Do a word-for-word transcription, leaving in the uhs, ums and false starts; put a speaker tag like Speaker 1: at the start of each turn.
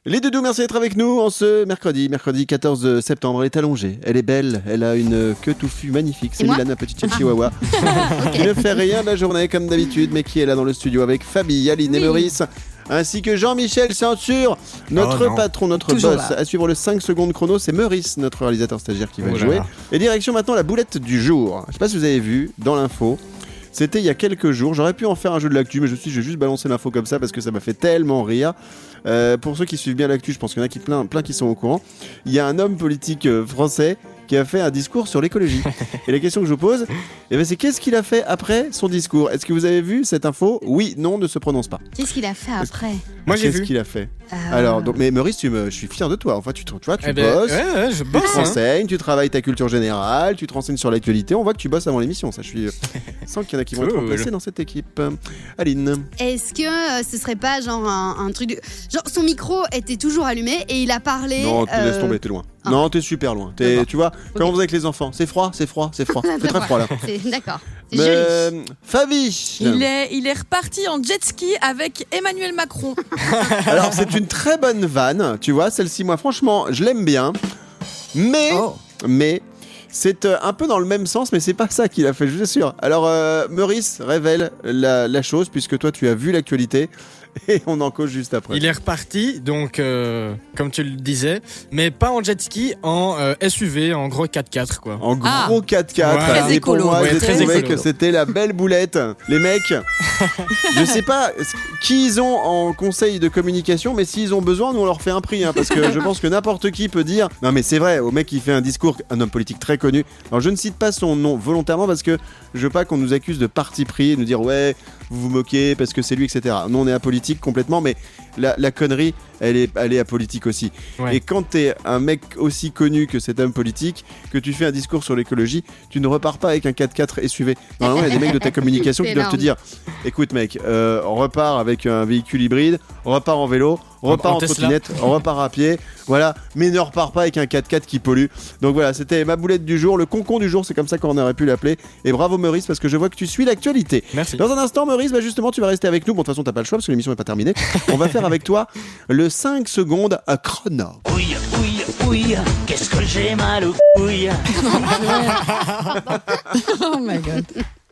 Speaker 1: Les doudous, merci d'être avec nous en ce mercredi, mercredi quatorze septembre. Elle est allongée, elle est belle, elle a une queue touffue magnifique. C'est Milan, la petite chihuahua, okay. Qui ne fait rien de la journée comme d'habitude, mais qui est là dans le studio avec Fabi, Aline oui. et Maurice, ainsi que Jean-Michel Ceinture, notre oh patron, notre Toujours boss. Là. À suivre le cinq secondes chrono, c'est Maurice, notre réalisateur stagiaire qui va oh jouer. Là. Et direction maintenant la boulette du jour. Je ne sais pas si vous avez vu dans l'info. C'était il y a quelques jours, j'aurais pu en faire un jeu de l'actu, mais je me suis dit, je vais juste balancer l'info comme ça parce que ça m'a fait tellement rire. Euh, pour ceux qui suivent bien l'actu, je pense qu'il y en a qui, plein, plein qui sont au courant. Il y a un homme politique euh, français qui a fait un discours sur l'écologie. Et la question que je vous pose, eh ben, c'est qu'est-ce qu'il a fait après son discours ? Est-ce que vous avez vu cette info ? Oui, non, ne se prononce pas.
Speaker 2: Qu'est-ce qu'il a fait après ?
Speaker 3: Moi j'ai
Speaker 1: Qu'est-ce
Speaker 3: vu.
Speaker 1: qu'il a fait ?
Speaker 2: euh...
Speaker 1: Alors, donc, mais Maurice, tu me, je suis fier de toi. Enfin, tu, tu vois, tu
Speaker 3: eh
Speaker 1: bosses,
Speaker 3: ben, ouais, ouais, je bosse,
Speaker 1: tu te renseignes, hein. Tu travailles ta culture générale, tu te renseignes sur l'actualité. On voit que tu bosses avant l'émission. Ça, je suis sans qu'il y en a qui vont cool. être remplacés dans cette équipe. Aline.
Speaker 2: Est-ce que euh, ce serait pas genre un, un truc de... genre son micro était toujours allumé et il a parlé.
Speaker 1: Non, tu
Speaker 2: euh...
Speaker 1: laisse tomber, t'es loin. Ah. Non, t'es super loin. T'es, tu vois, okay. Comme on faisait avec les enfants. C'est froid, c'est froid, c'est froid. C'est très froid là.
Speaker 2: C'est, d'accord. C'est
Speaker 1: Mais,
Speaker 2: joli.
Speaker 1: Euh, Fabi.
Speaker 4: Il est, il est reparti en jet ski avec Emmanuel Macron.
Speaker 1: Alors c'est une très bonne vanne, tu vois, celle-ci, moi franchement, je l'aime bien. Mais, oh. mais. C'est euh, un peu dans le même sens, mais c'est pas ça qu'il a fait, je vous assure. Alors, euh, Maurice révèle la, la chose, puisque toi, tu as vu l'actualité, et on en cause juste après.
Speaker 3: Il est reparti, donc, euh, comme tu le disais, mais pas en jet ski, en euh, S U V, en gros quatre-quatre, quoi.
Speaker 1: En gros
Speaker 4: ah.
Speaker 1: quatre-quatre.
Speaker 3: Ouais.
Speaker 1: Très et pour écolo. Moi, ouais, j'ai trouvé écolo. Que c'était la belle boulette. Les mecs, je sais pas qui ils ont en conseil de communication, mais s'ils ont besoin, nous, on leur fait un prix, hein, parce que je pense que n'importe qui peut dire... Non, mais c'est vrai, au mec qui fait un discours, un homme politique très connu. Alors, je ne cite pas son nom volontairement, parce que je veux pas qu'on nous accuse de parti pris, et nous dire, ouais, vous vous moquez, parce que c'est lui, et cetera. Nous, on est apolitique complètement, mais la, la connerie, elle est, elle est apolitique aussi. Ouais. Et quand t'es un mec aussi connu que cet homme politique, que tu fais un discours sur l'écologie, tu ne repars pas avec un quatre-quatre S U V. Normalement, il y a des mecs de ta communication qui doivent te dire, écoute mec, euh, on repart avec un véhicule hybride, on repart en vélo, on repart en, en trottinette, on repart à pied, voilà, mais ne repart pas avec un quatre-quatre qui pollue. Donc voilà, c'était ma boulette du jour, le concon du jour, c'est comme ça qu'on aurait pu l'appeler. Et bravo Maurice, parce que je vois que tu suis l'actualité.
Speaker 3: Merci.
Speaker 1: Dans un instant, Maurice, bah justement, tu vas rester avec nous. Bon, de toute façon, t'as pas le choix parce que l'émission n'est pas terminée. On va faire avec toi le cinq secondes à chrono.
Speaker 5: Oui, oui, oui, qu'est-ce que j'ai mal aux couilles.
Speaker 4: Oh my god.